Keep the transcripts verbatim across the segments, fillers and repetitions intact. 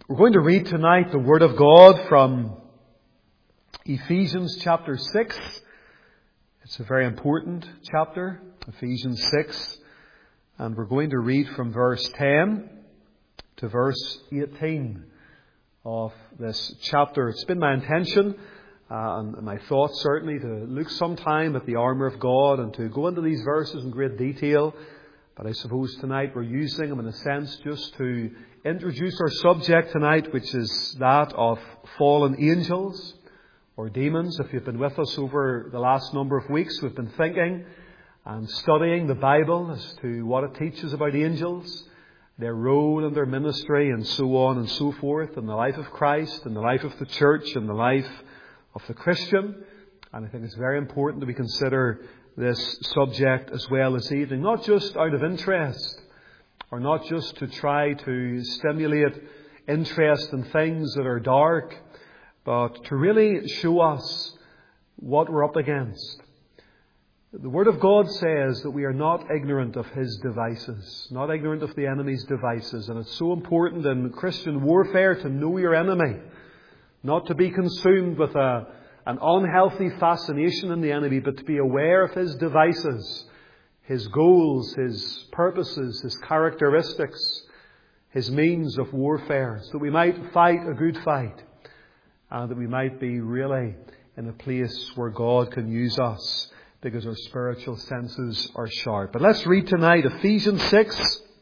We're going to read tonight the Word of God from Ephesians chapter six. It's a very important chapter, Ephesians six. And we're going to read from verse ten to verse eighteen of this chapter. It's been my intention uh, and my thought certainly to look sometime at the armour of God and to go into these verses in great detail. But I suppose tonight we're using them in a sense just to introduce our subject tonight, which is that of fallen angels or demons. If you've been with us over the last number of weeks, we've been thinking and studying the Bible as to what it teaches about angels, their role and their ministry and so on and so forth in the life of Christ, in the life of the church, in the life of the Christian. And I think it's very important that we consider this subject as well this evening, not just out of interest or not just to try to stimulate interest in things that are dark, but to really show us what we're up against. The Word of God says that we are not ignorant of His devices, not ignorant of the enemy's devices. And it's so important in Christian warfare to know your enemy, not to be consumed with a, an unhealthy fascination in the enemy, but to be aware of his devices, his goals, his purposes, his characteristics, his means of warfare, so that we might fight a good fight and that we might be really in a place where God can use us, because our spiritual senses are sharp. But let's read tonight Ephesians six,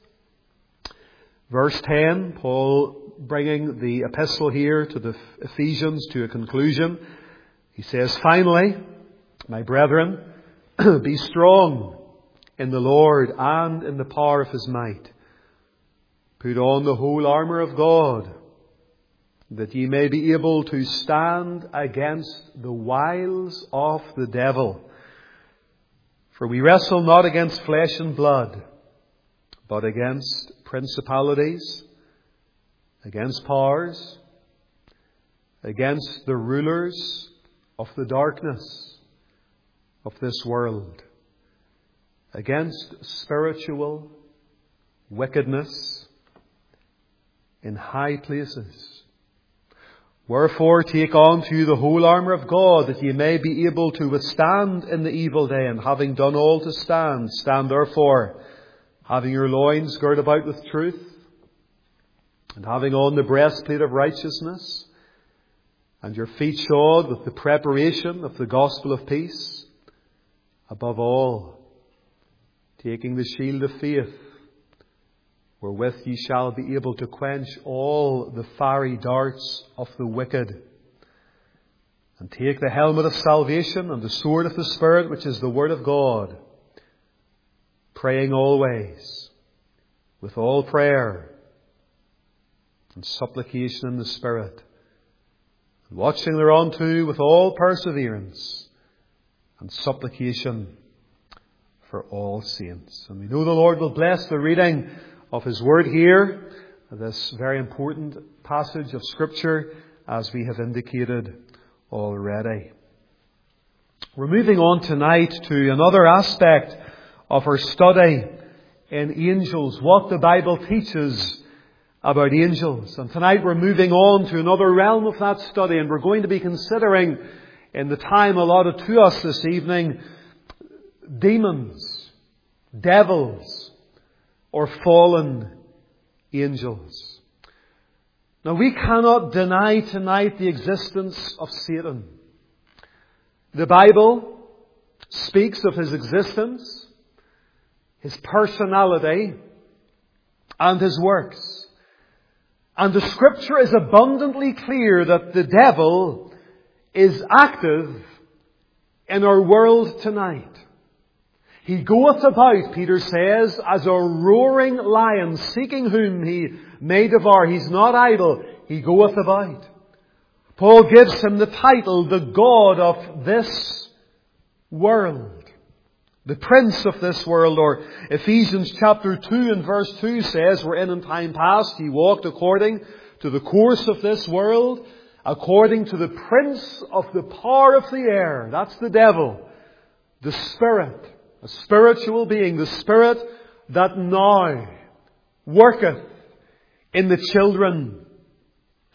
verse ten. Paul bringing the epistle here to the Ephesians to a conclusion. He says, "Finally, my brethren, be strong in the Lord and in the power of His might. Put on the whole armour of God, that ye may be able to stand against the wiles of the devil. For we wrestle not against flesh and blood, but against principalities, against powers, against the rulers of the darkness of this world, against spiritual wickedness in high places. Wherefore take unto you the whole armour of God, that ye may be able to withstand in the evil day, and having done all to stand, stand therefore, having your loins girt about with truth, and having on the breastplate of righteousness, and your feet shod with the preparation of the gospel of peace. Above all, taking the shield of faith, wherewith ye shall be able to quench all the fiery darts of the wicked. And take the helmet of salvation and the sword of the Spirit, which is the word of God, praying always with all prayer and supplication in the Spirit, and watching thereunto with all perseverance and supplication for all saints." And we know the Lord will bless the reading of His Word here, this very important passage of Scripture, as we have indicated already. We're moving on tonight to another aspect of our study in angels, what the Bible teaches about angels. And tonight we're moving on to another realm of that study, and we're going to be considering, in the time allotted to us this evening, demons, devils, or fallen angels. Now, we cannot deny tonight the existence of Satan. The Bible speaks of his existence, his personality, and his works. And the Scripture is abundantly clear that the devil is active in our world tonight. He goeth about, Peter says, as a roaring lion, seeking whom he may devour. He's not idle. He goeth about. Paul gives him the title, the God of this world, the prince of this world. Or Ephesians chapter two and verse two says, wherein in time past he walked according to the course of this world, according to the prince of the power of the air. That's the devil, the spirit. A spiritual being, the spirit that now worketh in the children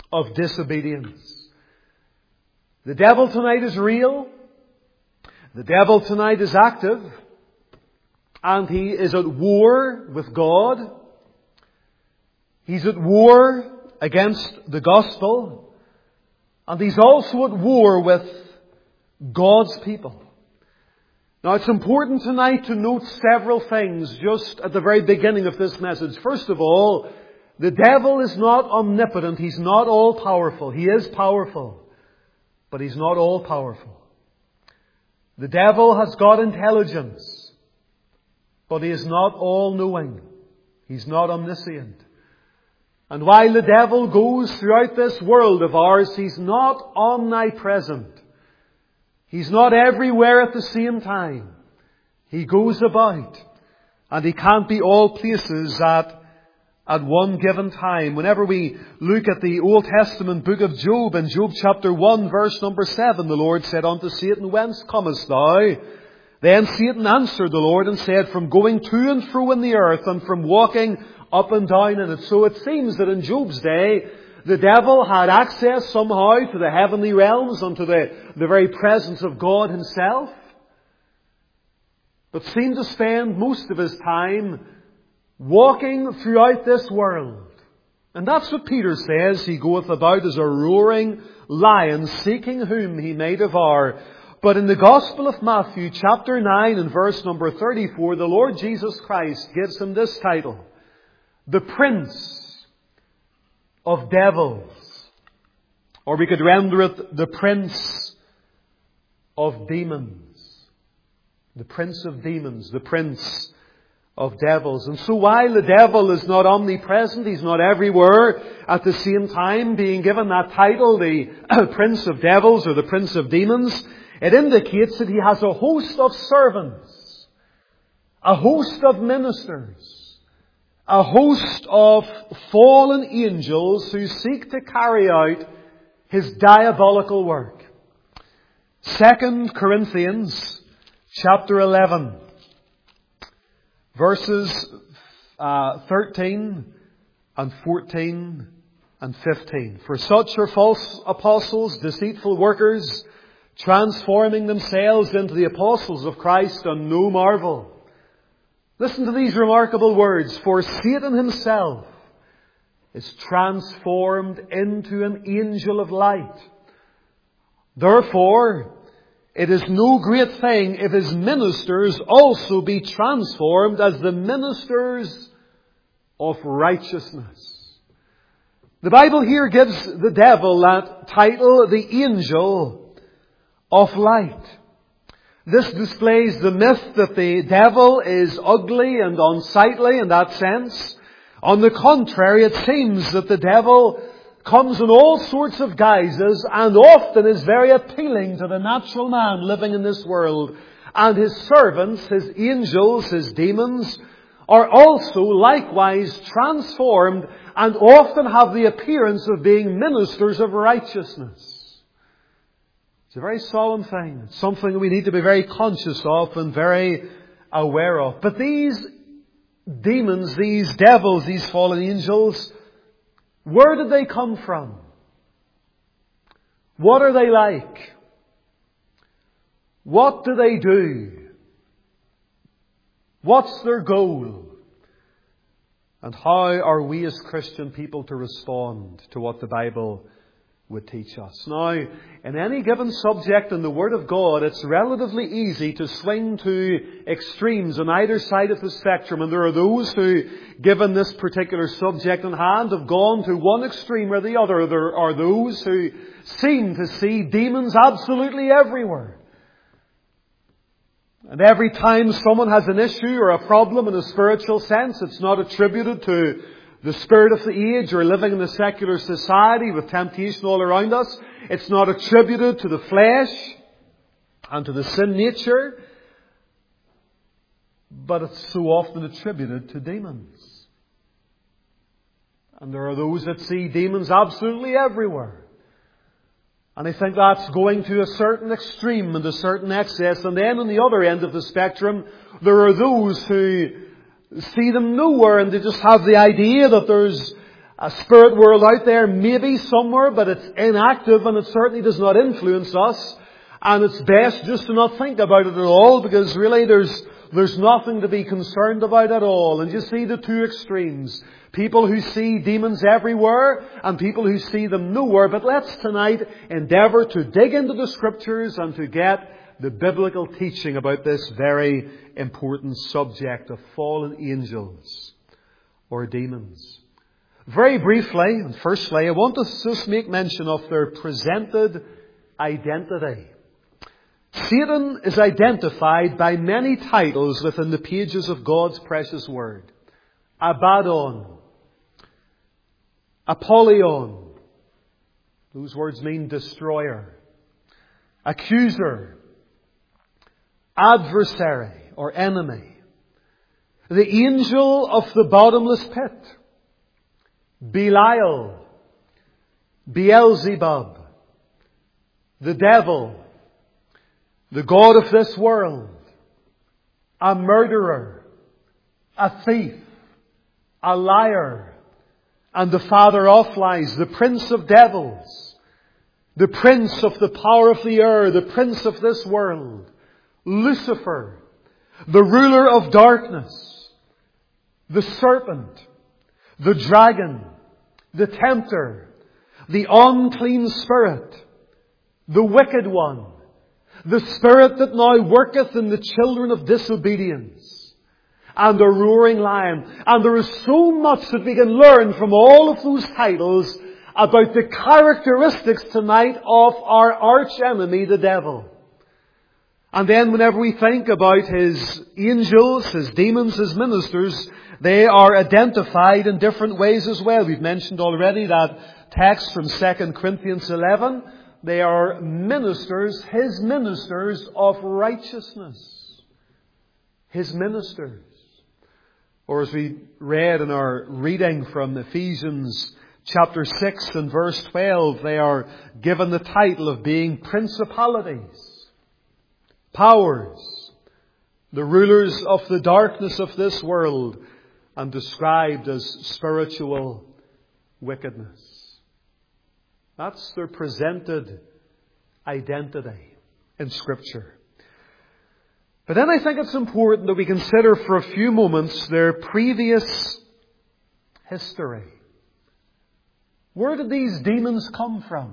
of disobedience. The devil tonight is real. The devil tonight is active. And he is at war with God. He's at war against the gospel. And he's also at war with God's people. Now it's important tonight to note several things just at the very beginning of this message. First of all, the devil is not omnipotent. He's not all-powerful. He is powerful, but he's not all-powerful. The devil has got intelligence, but he is not all-knowing. He's not omniscient. And while the devil goes throughout this world of ours, he's not omnipresent. He's not everywhere at the same time. He goes about, and he can't be all places at at one given time. Whenever we look at the Old Testament book of Job, in Job chapter one, verse number seven, the Lord said unto Satan, Whence comest thou? Then Satan answered the Lord and said, From going to and fro in the earth, and from walking up and down in it. So it seems that in Job's day, the devil had access somehow to the heavenly realms and to the, the very presence of God himself, but seemed to spend most of his time walking throughout this world. And that's what Peter says. He goeth about as a roaring lion, seeking whom he may devour. But in the Gospel of Matthew, chapter nine and verse number thirty-four, the Lord Jesus Christ gives him this title: the Prince of Devils. Or we could render it the Prince of Demons. The Prince of Demons, the Prince of devils. And so while the devil is not omnipresent, he's not everywhere at the same time, being given that title, the Prince of Devils or the Prince of Demons, it indicates that he has a host of servants, a host of ministers, a host of fallen angels who seek to carry out his diabolical work. Second Corinthians chapter eleven. Verses uh, thirteen and fourteen and fifteen. For such are false apostles, deceitful workers, transforming themselves into the apostles of Christ, and no marvel. Listen to these remarkable words. For Satan himself is transformed into an angel of light. Therefore, it is no great thing if his ministers also be transformed as the ministers of righteousness. The Bible here gives the devil that title, the angel of light. This displays the myth that the devil is ugly and unsightly in that sense. On the contrary, it seems that the devil comes in all sorts of guises and often is very appealing to the natural man living in this world. And his servants, his angels, his demons, are also likewise transformed and often have the appearance of being ministers of righteousness. It's a very solemn thing. It's something that we need to be very conscious of and very aware of. But these demons, these devils, these fallen angels, where did they come from? What are they like? What do they do? What's their goal? And how are we as Christian people to respond to what the Bible would teach us? Now, in any given subject in the Word of God, it's relatively easy to swing to extremes on either side of the spectrum. And there are those who, given this particular subject in hand, have gone to one extreme or the other. There are those who seem to see demons absolutely everywhere. And every time someone has an issue or a problem in a spiritual sense, it's not attributed to the spirit of the age or living in a secular society with temptation all around us. It's not attributed to the flesh and to the sin nature, but it's so often attributed to demons. And there are those that see demons absolutely everywhere. And I think that's going to a certain extreme and a certain excess. And then on the other end of the spectrum, there are those who see them nowhere, and they just have the idea that there's a spirit world out there, maybe somewhere, but it's inactive and it certainly does not influence us. And it's best just to not think about it at all, because really there's there's nothing to be concerned about at all. And you see the two extremes. People who see demons everywhere and people who see them nowhere. But let's tonight endeavour to dig into the Scriptures and to get the biblical teaching about this very important subject of fallen angels or demons. Very briefly, and firstly, I want to just make mention of their presented identity. Satan is identified by many titles within the pages of God's precious Word. Abaddon, Apollyon, those words mean destroyer, accuser, adversary or enemy, the angel of the bottomless pit, Belial, Beelzebub, the devil, the god of this world, a murderer, a thief, a liar, and the father of lies, the prince of devils, the prince of the power of the air, the prince of this world, Lucifer, the ruler of darkness, the serpent, the dragon, the tempter, the unclean spirit, the wicked one, the spirit that now worketh in the children of disobedience, and a roaring lion. And there is so much that we can learn from all of those titles about the characteristics tonight of our arch enemy, the devil. And then whenever we think about his angels, his demons, his ministers, they are identified in different ways as well. We've mentioned already that text from Second Corinthians eleven. They are ministers, his ministers of righteousness. His ministers. Or as we read in our reading from Ephesians chapter six and verse twelve, they are given the title of being principalities, powers, the rulers of the darkness of this world, and described as spiritual wickedness. That's their presented identity in Scripture. But then I think it's important that we consider for a few moments their previous history. Where did these demons come from?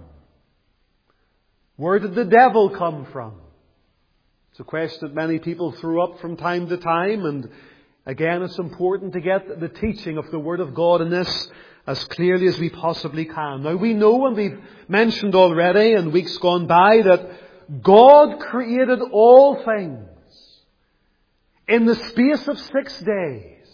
Where did the devil come from? It's a question that many people throw up from time to time, and again it's important to get the teaching of the Word of God in this as clearly as we possibly can. Now we know, and we've mentioned already in weeks gone by, that God created all things in the space of six days.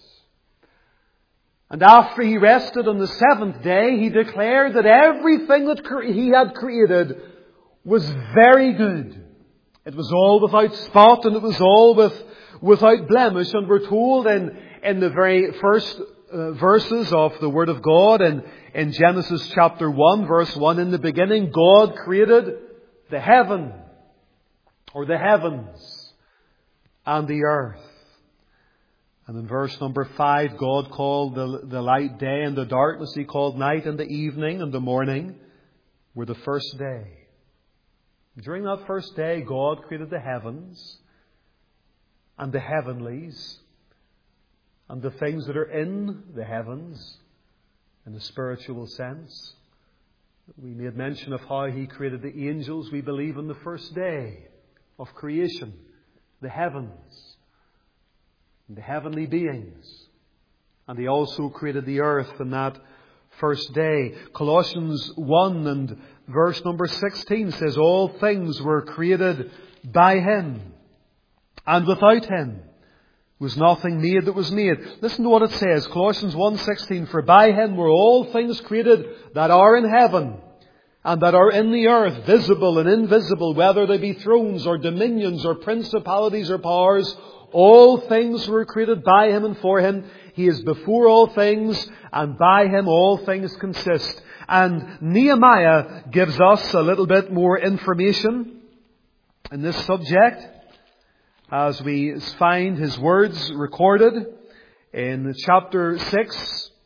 And after He rested on the seventh day, He declared that everything that He had created was very good. It was all without spot, and it was all with, without blemish. And we're told in, in the very first uh, verses of the Word of God, and in Genesis chapter one, verse one, in the beginning, God created the heaven, or the heavens, and the earth. And in verse number five, God called the, the light day, and the darkness He called night, and the evening and the morning were the first day. During that first day, God created the heavens and the heavenlies and the things that are in the heavens in a spiritual sense. We made mention of how He created the angels, we believe, on the first day of creation, the heavens, and the heavenly beings. And He also created the earth in that first day. Colossians one and verse number sixteen says, all things were created by Him, and without Him was nothing made that was made. Listen to what it says, Colossians one sixteen, for by Him were all things created that are in heaven and that are in the earth, visible and invisible, whether they be thrones or dominions or principalities or powers. All things were created by Him and for Him. He is before all things, and by Him all things consist. And Nehemiah gives us a little bit more information in this subject, as we find his words recorded in chapter six,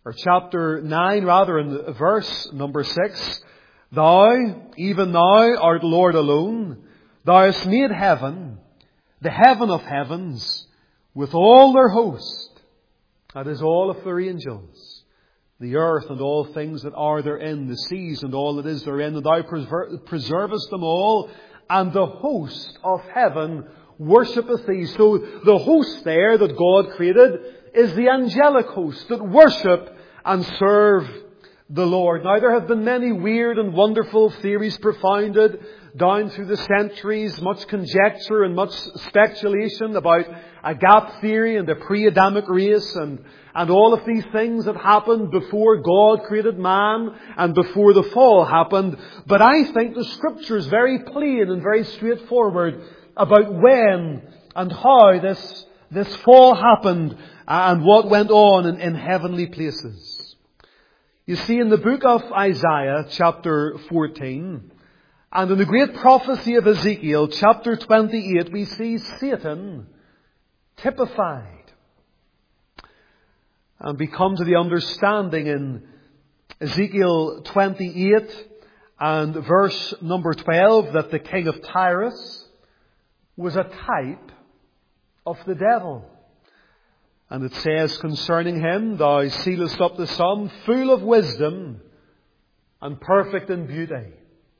or chapter nine rather, in verse number six, Thou, even thou, art Lord alone. Thou hast made heaven, the heaven of heavens, with all their host. That is all of their angels. The earth and all things that are therein, the seas and all that is therein, and thou preser- preservest them all, and the host of heaven worshippeth thee. So the host there that God created is the angelic host that worship and serve the Lord. Now, there have been many weird and wonderful theories propounded down through the centuries, much conjecture and much speculation about a gap theory and a pre-Adamic race and, and all of these things that happened before God created man and before the fall happened. But I think the Scripture is very plain and very straightforward about when and how this, this fall happened and what went on in, in heavenly places. You see, in the book of Isaiah, chapter fourteen, and in the great prophecy of Ezekiel, chapter twenty-eight, we see Satan typified. And we come to the understanding in Ezekiel twenty-eight and verse number twelve that the king of Tyrus was a type of the devil. And it says concerning him, Thou sealest up the sun, full of wisdom and perfect in beauty.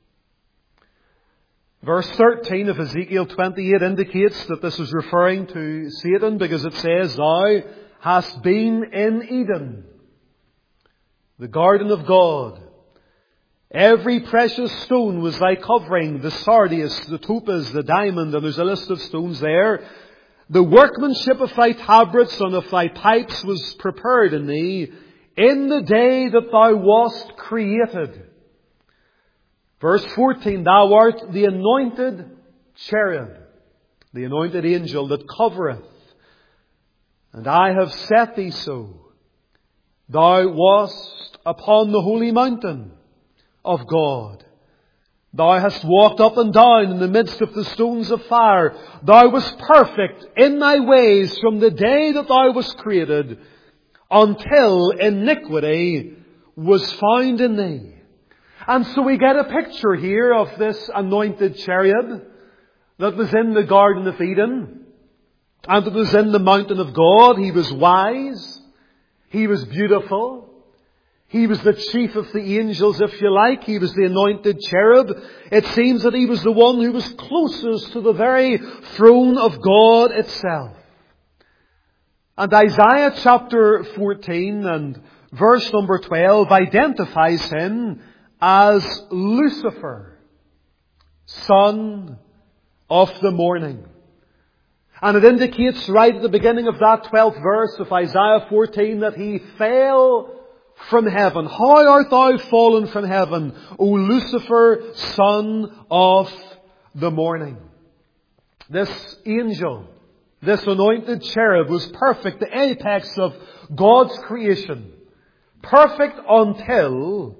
Verse thirteen of Ezekiel twenty-eight indicates that this is referring to Satan, because it says, Thou hast been in Eden, the garden of God. Every precious stone was thy covering, the sardius, the topaz, the diamond, and there's a list of stones there. The workmanship of thy tabrets and of thy pipes was prepared in thee in the day that thou wast created. Verse fourteen, Thou art the anointed cherub, the anointed angel that covereth. And I have set thee so. Thou wast upon the holy mountain of God. Thou hast walked up and down in the midst of the stones of fire. Thou wast perfect in thy ways from the day that thou wast created until iniquity was found in thee. And so we get a picture here of this anointed cherub that was in the Garden of Eden and that was in the mountain of God. He was wise. He was beautiful. He was the chief of the angels, if you like. He was the anointed cherub. It seems that he was the one who was closest to the very throne of God itself. And Isaiah chapter fourteen and verse number twelve identifies him as Lucifer, son of the morning. And it indicates right at the beginning of that twelfth verse of Isaiah fourteen that he fell from heaven. How art thou fallen from heaven, O Lucifer, son of the morning? This angel, this anointed cherub, was perfect, the apex of God's creation. Perfect until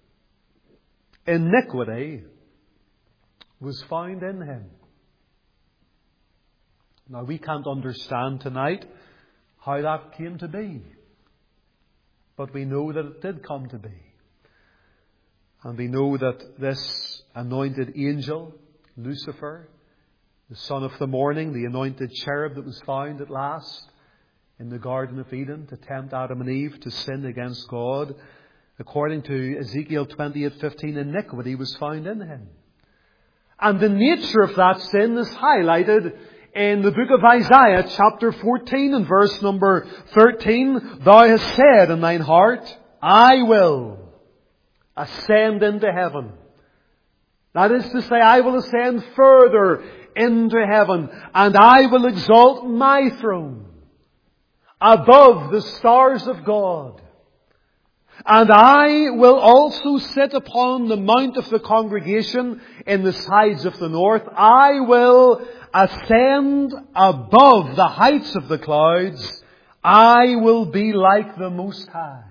iniquity was found in him. Now, we can't understand tonight how that came to be. But we know that it did come to be. And we know that this anointed angel, Lucifer, the son of the morning, the anointed cherub that was found at last in the Garden of Eden to tempt Adam and Eve to sin against God, according to Ezekiel twenty-eight fifteen, iniquity was found in him. And the nature of that sin is highlighted in the book of Isaiah, chapter fourteen and verse number thirteen, Thou hast said in thine heart, I will ascend into heaven. That is to say, I will ascend further into heaven, and I will exalt my throne above the stars of God. And I will also sit upon the mount of the congregation in the sides of the north. I will ascend above the heights of the clouds. I will be like the Most High.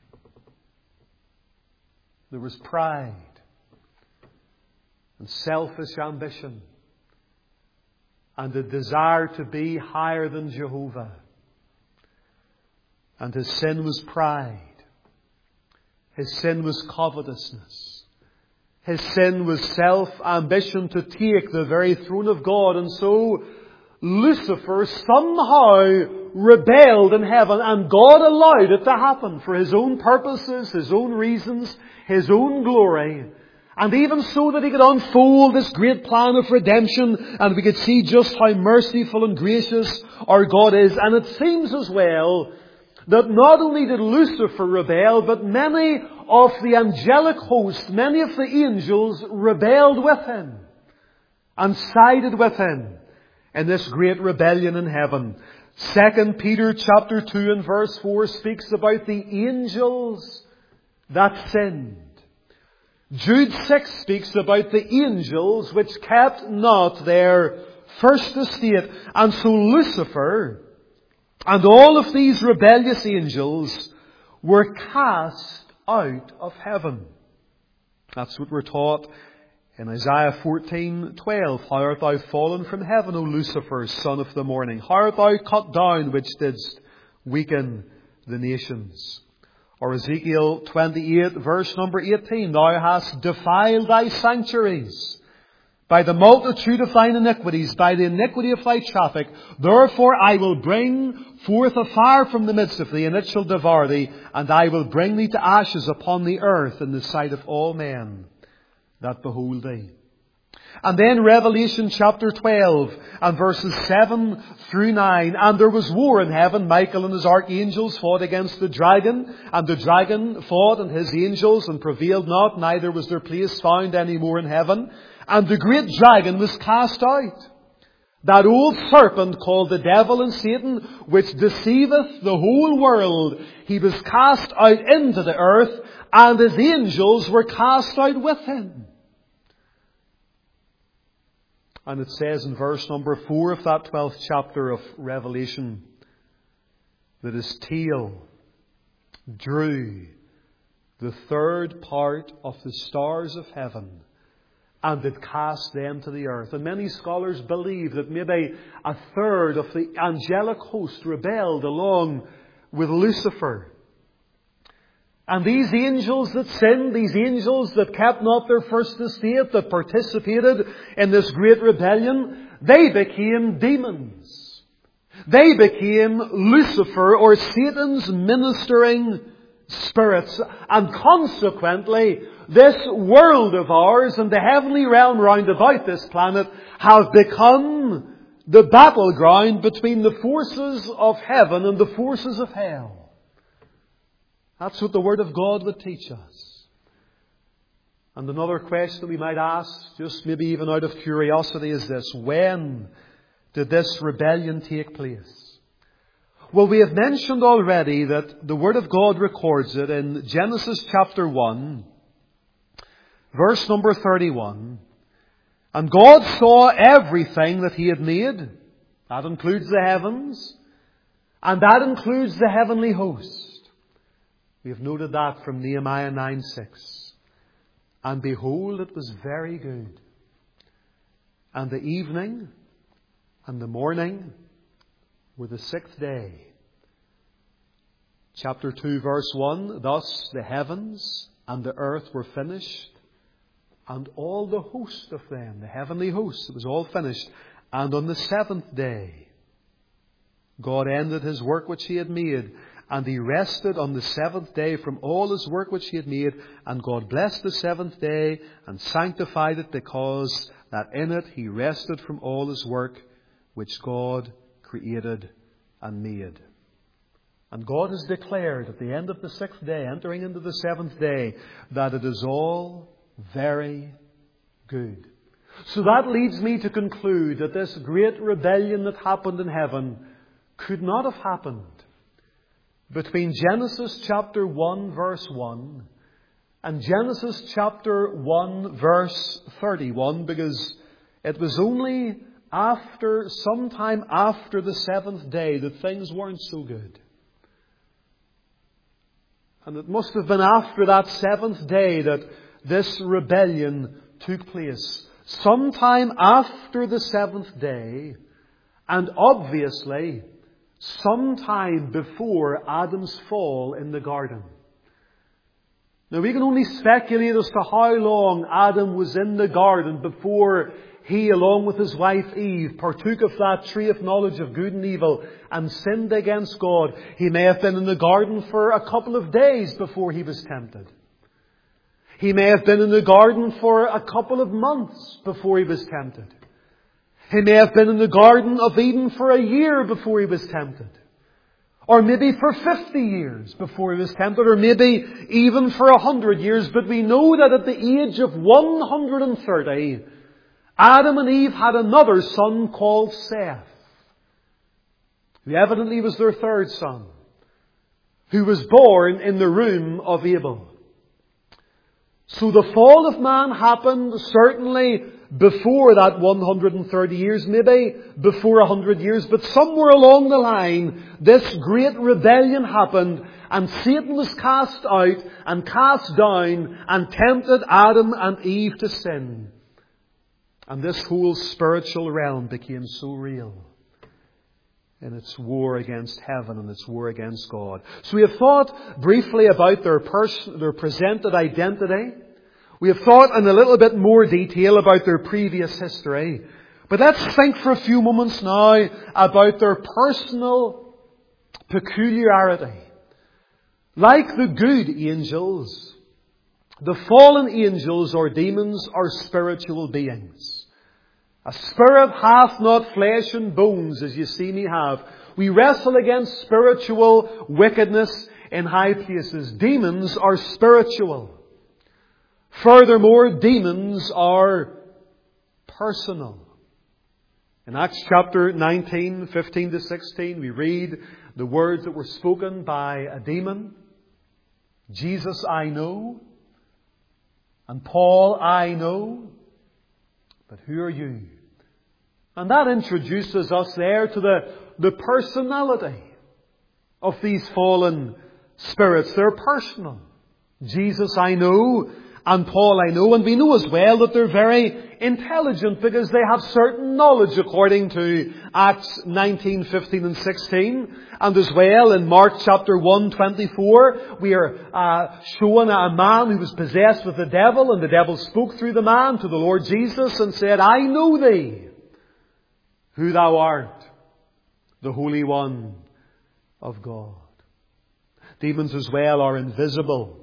There was pride and selfish ambition and a desire to be higher than Jehovah. And his sin was pride. His sin was covetousness. His sin was self-ambition to take the very throne of God. And so Lucifer somehow rebelled in heaven, and God allowed it to happen for His own purposes, His own reasons, His own glory. And even so that He could unfold this great plan of redemption, and we could see just how merciful and gracious our God is. And it seems as well that not only did Lucifer rebel, but many of the angelic host, many of the angels rebelled with him and sided with him in this great rebellion in heaven. Second Peter chapter two and verse four speaks about the angels that sinned. Jude six speaks about the angels which kept not their first estate. And so Lucifer and all of these rebellious angels were cast out of heaven. That's what we're taught in Isaiah fourteen twelve. How art thou fallen from heaven, O Lucifer, son of the morning? How art thou cut down, which didst weaken the nations? Or Ezekiel twenty-eight, verse number eighteen. Thou hast defiled thy sanctuaries by the multitude of thine iniquities, by the iniquity of thy traffic. Therefore I will bring forth a fire from the midst of thee, and it shall devour thee, and I will bring thee to ashes upon the earth in the sight of all men that behold thee. And then Revelation chapter twelve and verses seven through nine. And there was war in heaven. Michael and his archangels fought against the dragon. And the dragon fought and his angels and prevailed not. Neither was their place found any more in heaven. And the great dragon was cast out. That old serpent called the devil and Satan, which deceiveth the whole world. He was cast out into the earth, and his angels were cast out with him. And it says in verse number four of that twelfth chapter of Revelation that his tail drew the third part of the stars of heaven and did cast them to the earth. And many scholars believe that maybe a third of the angelic host rebelled along with Lucifer. And these angels that sinned, these angels that kept not their first estate, that participated in this great rebellion, they became demons. They became Lucifer, or Satan's ministering spirits. And consequently, this world of ours and the heavenly realm round about this planet have become the battleground between the forces of heaven and the forces of hell. That's what the Word of God would teach us. And another question we might ask, just maybe even out of curiosity, is this: when did this rebellion take place? Well, we have mentioned already that the Word of God records it in Genesis chapter one, verse number thirty-one. And God saw everything that He had made. That includes the heavens. And that includes the heavenly host. We have noted that from Nehemiah nine six. And behold, it was very good. And the evening and the morning were the sixth day. Chapter two, verse one. Thus the heavens and the earth were finished, and all the host of them, the heavenly host, it was all finished. And on the seventh day, God ended His work which He had made. And He rested on the seventh day from all His work which He had made. And God blessed the seventh day and sanctified it, because that in it He rested from all His work which God created and made. And God has declared at the end of the sixth day, entering into the seventh day, that it is all very good. So that leads me to conclude that this great rebellion that happened in heaven could not have happened between Genesis chapter one verse one and Genesis chapter one verse thirty-one, because it was only after, sometime after the seventh day, that things weren't so good. And it must have been after that seventh day that this rebellion took place. Sometime after the seventh day, and obviously sometime before Adam's fall in the garden. Now we can only speculate as to how long Adam was in the garden before he, along with his wife Eve, partook of that tree of knowledge of good and evil and sinned against God. He may have been in the garden for a couple of days before he was tempted. He may have been in the garden for a couple of months before he was tempted. He may have been in the Garden of Eden for a year before he was tempted. Or maybe for fifty years before he was tempted. Or maybe even for a hundred years. But we know that at the age of one hundred thirty, Adam and Eve had another son called Seth, who evidently was their third son, who was born in the room of Abel. So the fall of man happened certainly before that one hundred thirty years, maybe before a hundred years, but somewhere along the line, this great rebellion happened, and Satan was cast out and cast down and tempted Adam and Eve to sin. And this whole spiritual realm became so real in its war against heaven and its war against God. So we have thought briefly about their pers- their presented identity. We have thought in a little bit more detail about their previous history. But let's think for a few moments now about their personal peculiarity. Like the good angels, the fallen angels or demons are spiritual beings. A spirit hath not flesh and bones, as you see me have. We wrestle against spiritual wickedness in high places. Demons are spiritual. Furthermore, demons are personal. In Acts chapter nineteen, fifteen to sixteen, we read the words that were spoken by a demon. Jesus I know, and Paul I know, but who are you? And that introduces us there to the, the personality of these fallen spirits. They're personal. Jesus I know, and Paul I know, and we know as well that they're very intelligent because they have certain knowledge according to Acts nineteen, fifteen and sixteen. And as well in Mark chapter one, twenty-four, we are uh, shown a man who was possessed with the devil, and the devil spoke through the man to the Lord Jesus and said, I know thee, who thou art, the Holy One of God. Demons as well are invisible.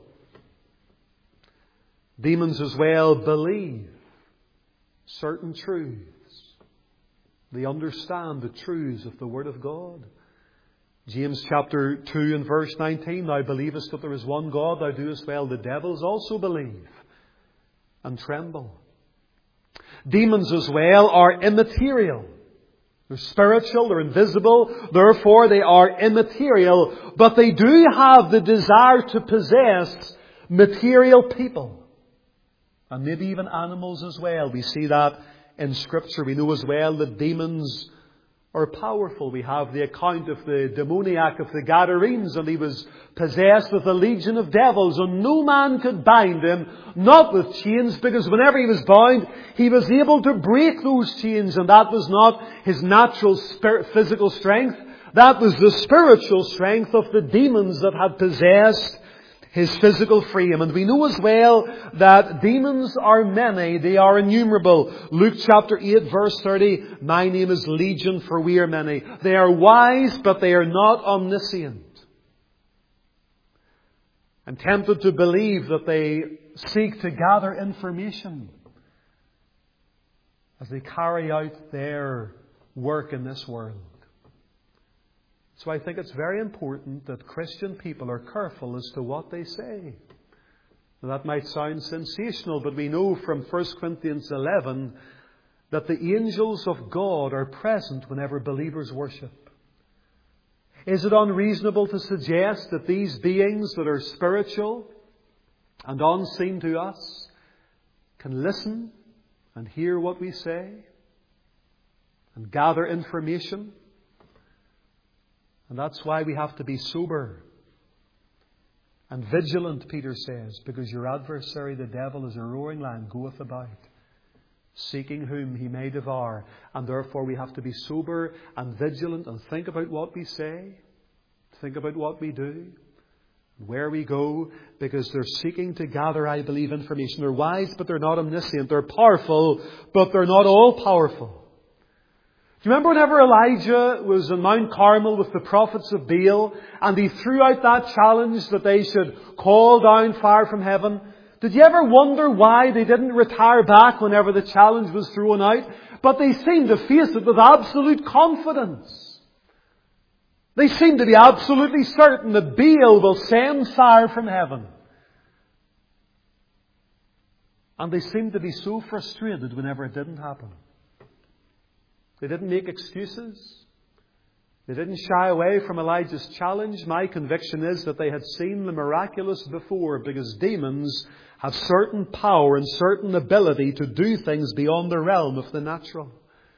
Demons as well believe certain truths. They understand the truths of the Word of God. James chapter two and verse nineteen, Thou believest that there is one God, thou doest well. The devils also believe and tremble. Demons as well are immaterial. They're spiritual, they're invisible, therefore they are immaterial. But they do have the desire to possess material people. And maybe even animals as well. We see that in Scripture. We know as well that demons are powerful. We have the account of the demoniac of the Gadarenes, and he was possessed with a legion of devils, and no man could bind him, not with chains, because whenever he was bound, he was able to break those chains, and that was not his natural spirit, physical strength. That was the spiritual strength of the demons that had possessed his physical frame. And we know as well that demons are many. They are innumerable. Luke chapter eight verse thirty, My name is Legion, for we are many. They are wise, but they are not omniscient. I'm tempted to believe that they seek to gather information as they carry out their work in this world. So I think it's very important that Christian people are careful as to what they say. Now, that might sound sensational, but we know from First Corinthians eleven that the angels of God are present whenever believers worship. Is it unreasonable to suggest that these beings that are spiritual and unseen to us can listen and hear what we say and gather information? And that's why we have to be sober and vigilant, Peter says, because your adversary, the devil, is a roaring lion, goeth about, seeking whom he may devour. And therefore we have to be sober and vigilant and think about what we say, think about what we do, Where we go, because they're seeking to gather, I believe, information. They're wise, but they're not omniscient. They're powerful, but they're not all powerful. Do you remember whenever Elijah was on Mount Carmel with the prophets of Baal, and he threw out that challenge that they should call down fire from heaven? Did you ever wonder why they didn't retire back whenever the challenge was thrown out? But they seemed to face it with absolute confidence. They seem to be absolutely certain that Baal will send fire from heaven. And they seemed to be so frustrated whenever it didn't happen. They didn't make excuses. They didn't shy away from Elijah's challenge. My conviction is that they had seen the miraculous before, because demons have certain power and certain ability to do things beyond the realm of the natural.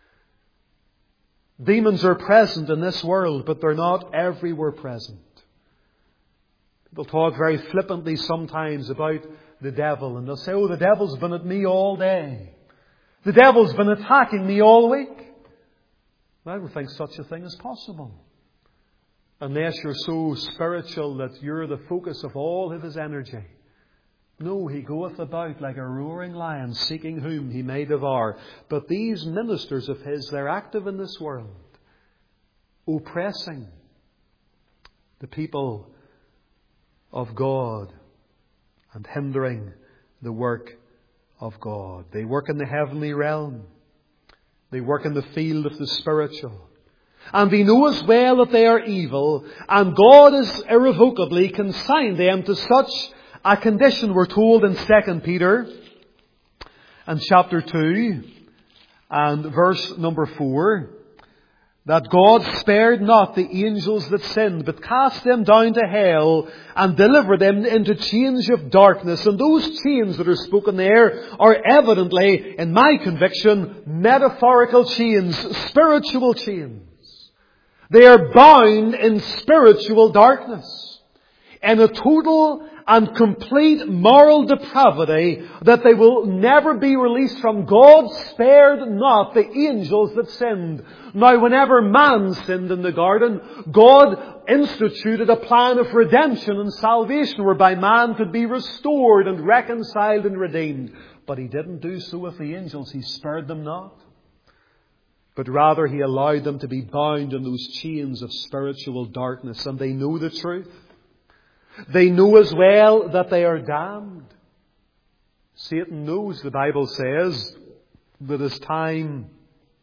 Demons are present in this world, but they're not everywhere present. People talk very flippantly sometimes about the devil, and they'll say, oh, the devil's been at me all day. The devil's been attacking me all week. I don't think such a thing is possible. Unless you're so spiritual that you're the focus of all of his energy. No, he goeth about like a roaring lion, seeking whom he may devour. But these ministers of his, they're active in this world, oppressing the people of God and hindering the work of God. They work in the heavenly realm. They work in the field of the spiritual. And they know as well that they are evil, and God has irrevocably consigned them to such a condition, we're told in Second Peter and chapter two and verse number four, that God spared not the angels that sinned, but cast them down to hell and delivered them into chains of darkness. And those chains that are spoken there are evidently, in my conviction, metaphorical chains, spiritual chains. They are bound in spiritual darkness, in a total and complete moral depravity that they will never be released from. God spared not the angels that sinned. Now, whenever man sinned in the garden, God instituted a plan of redemption and salvation whereby man could be restored and reconciled and redeemed. But He didn't do so with the angels. He spared them not. But rather He allowed them to be bound in those chains of spiritual darkness. And they know the truth. They know as well that they are damned. Satan knows, the Bible says, that his time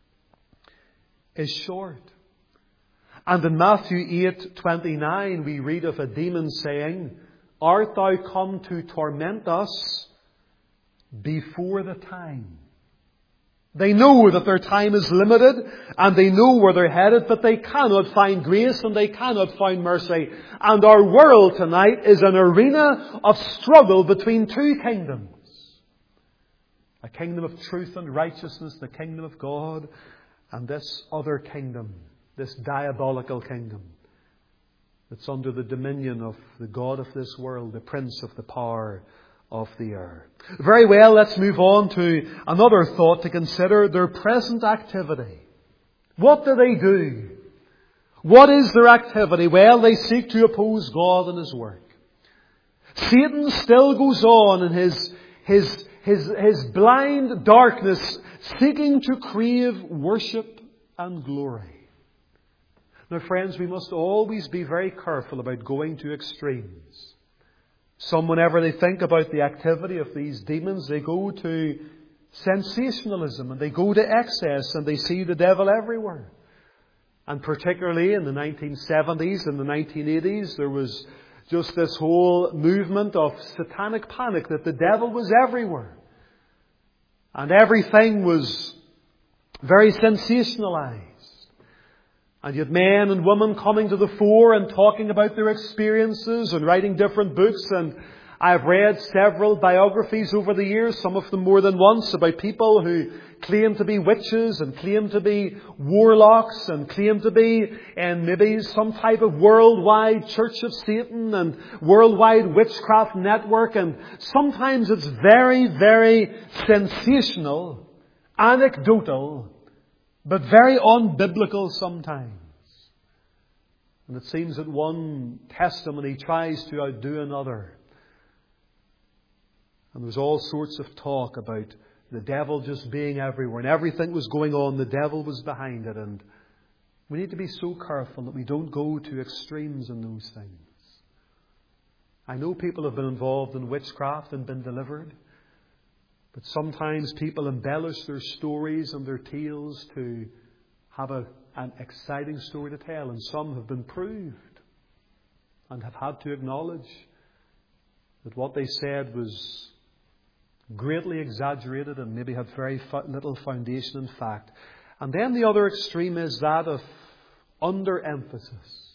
is short. And in Matthew eight twenty-nine we read of a demon saying, "Art thou come to torment us before the time?" They know that their time is limited, and they know where they're headed, but they cannot find grace and they cannot find mercy. And our world tonight is an arena of struggle between two kingdoms. A kingdom of truth and righteousness, the kingdom of God, and this other kingdom, this diabolical kingdom that's under the dominion of the God of this world, the prince of the power of the air. Very well, let's move on to another thought to consider: their present activity. What do they do? What is their activity? Well, they seek to oppose God and His work. Satan still goes on in his, his, his, his blind darkness, seeking to crave worship and glory. Now, friends, we must always be very careful about going to extremes. Some, whenever they think about the activity of these demons, they go to sensationalism and they go to excess and they see the devil everywhere. And particularly in the nineteen seventies and the nineteen eighties, there was just this whole movement of satanic panic that the devil was everywhere. And everything was very sensationalized. And you had men and women coming to the fore and talking about their experiences and writing different books. And I've read several biographies over the years, some of them more than once, about people who claim to be witches and claim to be warlocks and claim to be in maybe some type of worldwide Church of Satan and worldwide witchcraft network. And sometimes it's very, very sensational, anecdotal, but very unbiblical sometimes. And it seems that one testimony tries to outdo another. And there's all sorts of talk about the devil just being everywhere. And everything was going on, the devil was behind it. And we need to be so careful that we don't go to extremes in those things. I know people have been involved in witchcraft and been delivered. But sometimes people embellish their stories and their tales to have a, an exciting story to tell. And some have been proved and have had to acknowledge that what they said was greatly exaggerated and maybe had very little foundation in fact. And then the other extreme is that of underemphasis,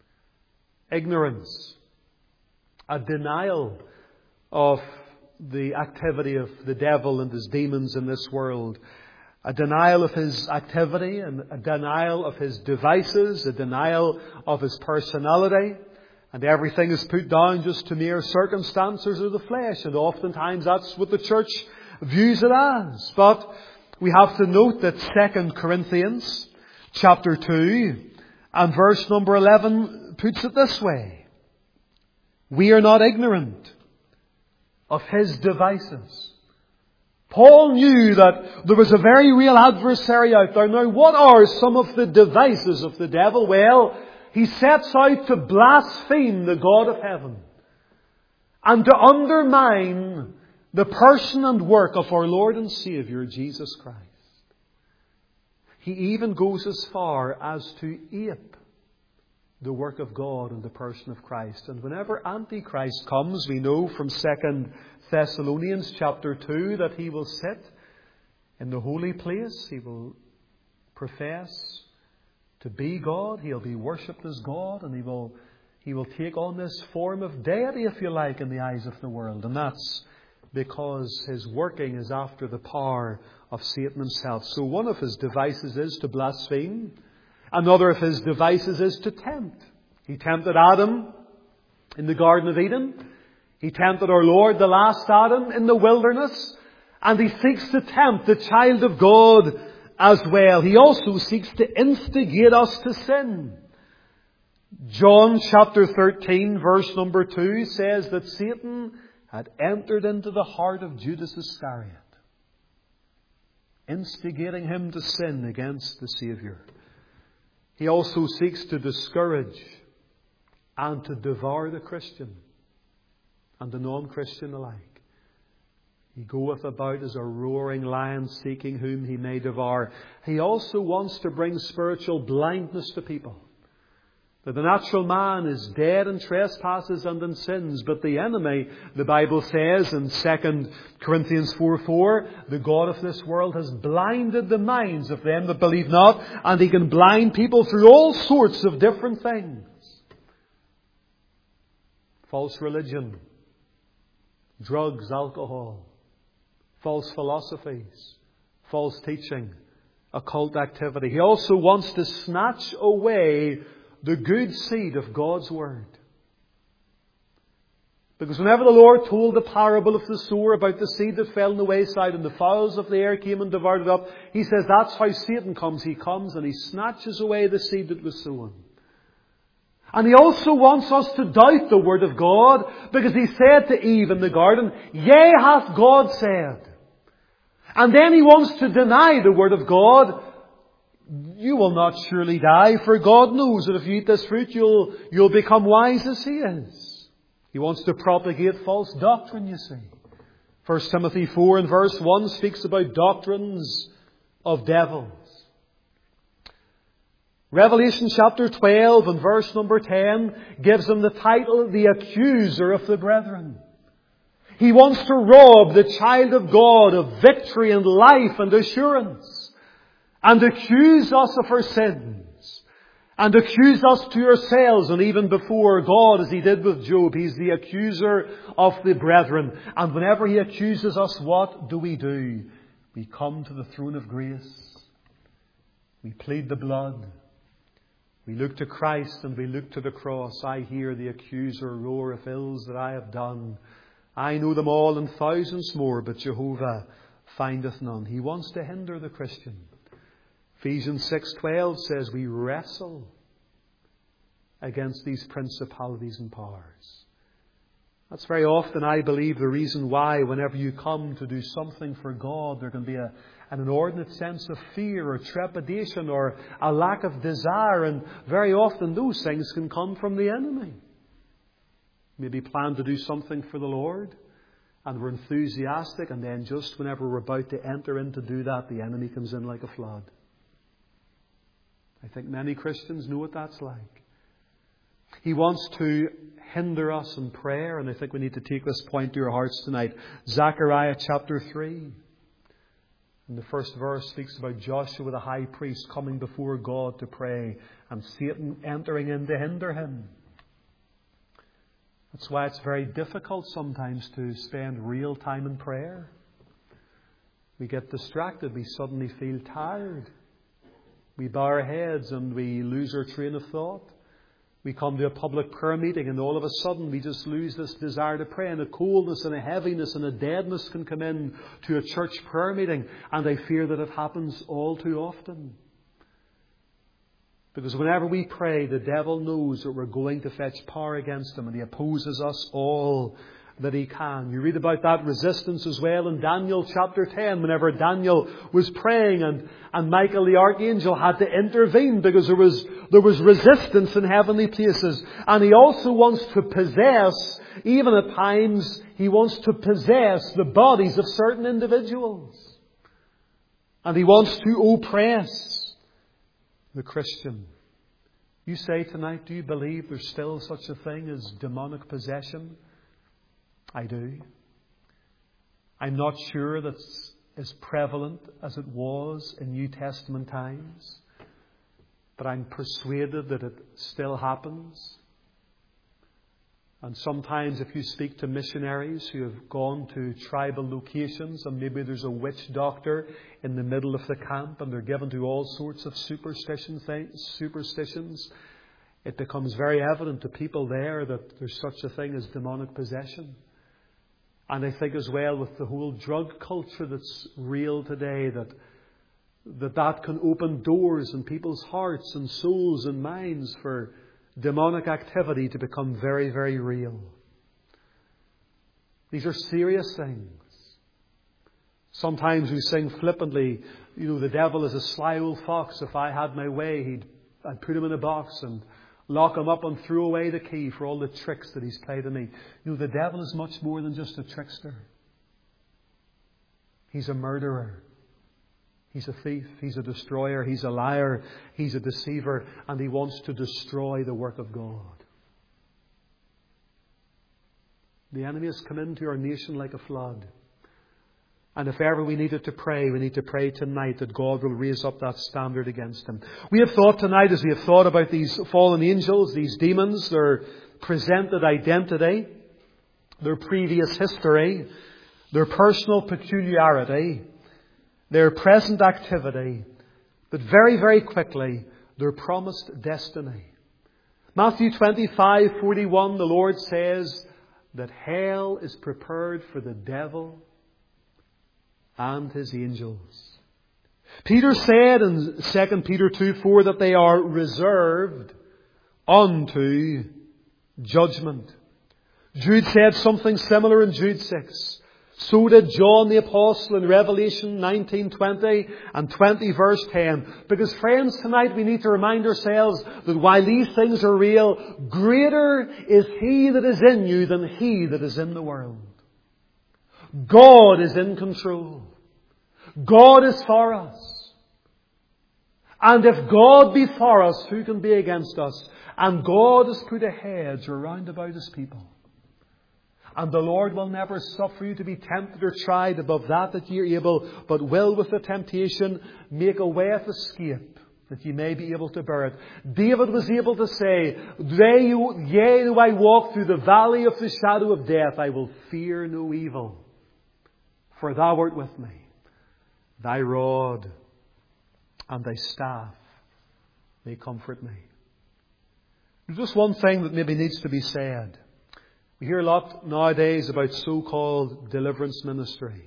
ignorance, a denial of the activity of the devil and his demons in this world, a denial of his activity and a denial of his devices, a denial of his personality, and everything is put down just to mere circumstances of the flesh. And oftentimes that's what the church views it as. But we have to note that Second Corinthians chapter two and verse number eleven puts it this way. We are not ignorant of his devices. Paul knew that there was a very real adversary out there. Now, what are some of the devices of the devil? Well, he sets out to blaspheme the God of heaven and to undermine the person and work of our Lord and Saviour, Jesus Christ. He even goes as far as to ape the work of God in the person of Christ. And whenever Antichrist comes, we know from Second Thessalonians chapter two that he will sit in the holy place. He will profess to be God. He'll be worshipped as God, and he will he will take on this form of deity, if you like, in the eyes of the world. And that's because his working is after the power of Satan himself. So one of his devices is to blaspheme. Another of his devices is to tempt. He tempted Adam in the Garden of Eden. He tempted our Lord, the last Adam, in the wilderness. And he seeks to tempt the child of God as well. He also seeks to instigate us to sin. John chapter thirteen verse number two says that Satan had entered into the heart of Judas Iscariot, instigating him to sin against the Saviour. He also seeks to discourage and to devour the Christian and the non-Christian alike. He goeth about as a roaring lion, seeking whom he may devour. He also wants to bring spiritual blindness to people. That the natural man is dead in trespasses and in sins, but the enemy, the Bible says in Second Corinthians four four, the God of this world has blinded the minds of them that believe not, and he can blind people through all sorts of different things. False religion, drugs, alcohol, false philosophies, false teaching, occult activity. He also wants to snatch away the good seed of God's Word. Because whenever the Lord told the parable of the sower about the seed that fell on the wayside and the fowls of the air came and devoured it up, He says that's how Satan comes. He comes and he snatches away the seed that was sown. And He also wants us to doubt the Word of God, because He said to Eve in the garden, "Yea, hath God said." And then He wants to deny the Word of God. You will not surely die, for God knows that if you eat this fruit, you'll, you'll become wise as He is. He wants to propagate false doctrine, you see. First Timothy four and verse one speaks about doctrines of devils. Revelation chapter twelve and verse number ten gives him the title, the accuser of the brethren. He wants to rob the child of God of victory and life and assurance, and accuse us of our sins, and accuse us to ourselves, and even before God, as He did with Job. He's the accuser of the brethren. And whenever He accuses us, what do we do? We come to the throne of grace. We plead the blood. We look to Christ and we look to the cross. I hear the accuser roar of ills that I have done. I know them all and thousands more, but Jehovah findeth none. He wants to hinder the Christian. Ephesians six twelve says we wrestle against these principalities and powers. That's very often, I believe, the reason why whenever you come to do something for God, there can be a, an inordinate sense of fear or trepidation or a lack of desire. And very often those things can come from the enemy. Maybe plan to do something for the Lord and we're enthusiastic, and then just whenever we're about to enter in to do that, the enemy comes in like a flood. I think many Christians know what that's like. He wants to hinder us in prayer, and I think we need to take this point to our hearts tonight. Zechariah chapter three. And the first verse speaks about Joshua the high priest coming before God to pray, and Satan entering in to hinder him. That's why it's very difficult sometimes to spend real time in prayer. We get distracted, we suddenly feel tired. We bow our heads and we lose our train of thought. We come to a public prayer meeting and all of a sudden we just lose this desire to pray, and a coldness and a heaviness and a deadness can come in to a church prayer meeting, and I fear that it happens all too often. Because whenever we pray, the devil knows that we're going to fetch power against him, and he opposes us all that he can. You read about that resistance as well in Daniel chapter ten, whenever Daniel was praying and, and Michael the archangel had to intervene because there was, there was resistance in heavenly places. And he also wants to possess, even at times, he wants to possess the bodies of certain individuals. And he wants to oppress the Christian. You say tonight, do you believe there's still such a thing as demonic possession? I do. I'm not sure that's as prevalent as it was in New Testament times, but I'm persuaded that it still happens. And sometimes if you speak to missionaries who have gone to tribal locations, and maybe there's a witch doctor in the middle of the camp and they're given to all sorts of superstition things, superstitions, it becomes very evident to people there that there's such a thing as demonic possession. And I think as well with the whole drug culture that's real today, that that, that can open doors in people's hearts and souls and minds for demonic activity to become very, very real. These are serious things. Sometimes we sing flippantly, you know, the devil is a sly old fox. If I had my way, he'd, I'd put him in a box and lock him up and throw away the key for all the tricks that he's played on me. You know, the devil is much more than just a trickster. He's a murderer. He's a thief. He's a destroyer. He's a liar. He's a deceiver. And he wants to destroy the work of God. The enemy has come into our nation like a flood. And if ever we needed to pray, we need to pray tonight that God will raise up that standard against him. We have thought tonight, as we have thought about these fallen angels, these demons, their presented identity, their previous history, their personal peculiarity, their present activity, but very, very quickly, their promised destiny. Matthew twenty-five forty-one, the Lord says that hell is prepared for the devil and his angels. Peter said in Second Peter two four that they are reserved unto judgment. Jude said something similar in Jude six. So did John the Apostle in Revelation nineteen twenty and twenty verse ten. Because friends, tonight we need to remind ourselves that while these things are real, greater is He that is in you than he that is in the world. God is in control. God is for us. And if God be for us, who can be against us? And God has put a hedge around about His people. And the Lord will never suffer you to be tempted or tried above that that ye are able, but will with the temptation make a way of escape, that ye may be able to bear it. David was able to say, Yea, though I walk through the valley of the shadow of death, I will fear no evil. For thou art with me. Thy rod and thy staff, they comfort me. There's just one thing that maybe needs to be said. We hear a lot nowadays about so-called deliverance ministry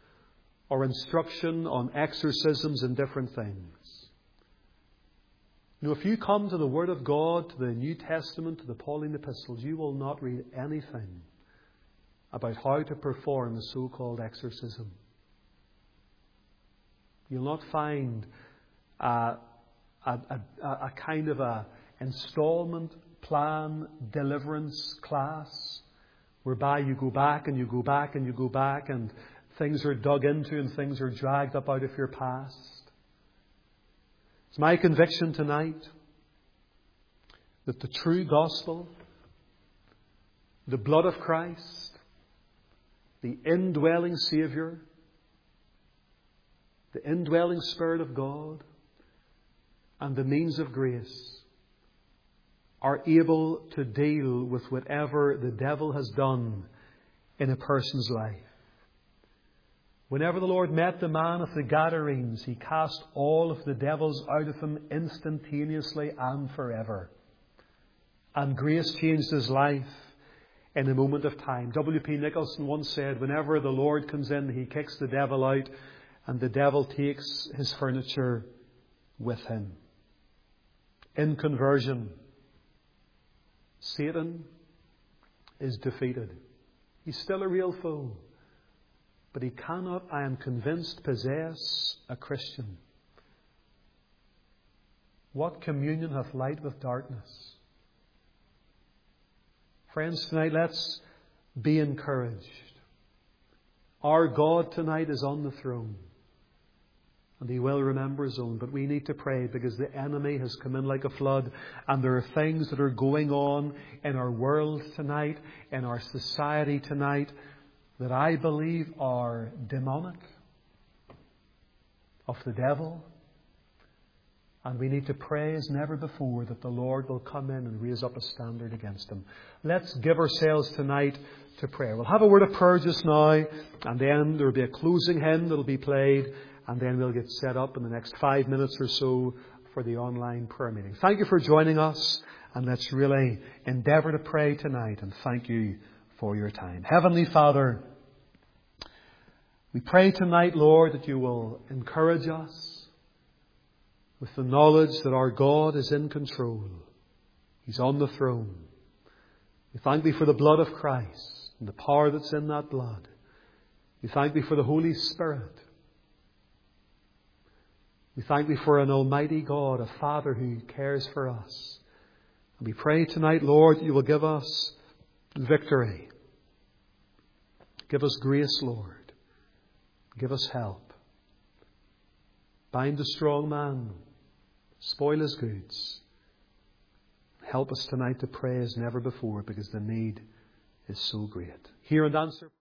or instruction on exorcisms and different things. You know, if you come to the Word of God, to the New Testament, to the Pauline epistles, you will not read anything about how to perform a so-called exorcism. You'll not find a, a, a, a kind of a installment plan deliverance class whereby you go back and you go back and you go back and things are dug into and things are dragged up out of your past. It's my conviction tonight that the true gospel, the blood of Christ, the indwelling Saviour, the indwelling Spirit of God, and the means of grace are able to deal with whatever the devil has done in a person's life. Whenever the Lord met the man of the Gadarenes, He cast all of the devils out of him instantaneously and forever. And grace changed his life in a moment of time. W P Nicholson once said, whenever the Lord comes in, He kicks the devil out and the devil takes his furniture with him. In conversion, Satan is defeated. He's still a real foe. But he cannot, I am convinced, possess a Christian. What communion hath light with darkness? Friends, tonight let's be encouraged. Our God tonight is on the throne. And He will remember His own. But we need to pray because the enemy has come in like a flood. And there are things that are going on in our world tonight, in our society tonight, that I believe are demonic, of the devil. And we need to pray as never before that the Lord will come in and raise up a standard against them. Let's give ourselves tonight to prayer. We'll have a word of prayer just now, and then there will be a closing hymn that will be played, and then we'll get set up in the next five minutes or so for the online prayer meeting. Thank you for joining us, and let's really endeavour to pray tonight, and thank you for your time. Heavenly Father, we pray tonight, Lord, that You will encourage us with the knowledge that our God is in control. He's on the throne. We thank Thee for the blood of Christ and the power that's in that blood. We thank Thee for the Holy Spirit. We thank Thee for an almighty God, a Father who cares for us. And we pray tonight, Lord, You will give us victory. Give us grace, Lord. Give us help. Bind the strong man. Spoil his goods. Help us tonight to pray as never before because the need is so great. Hear and answer.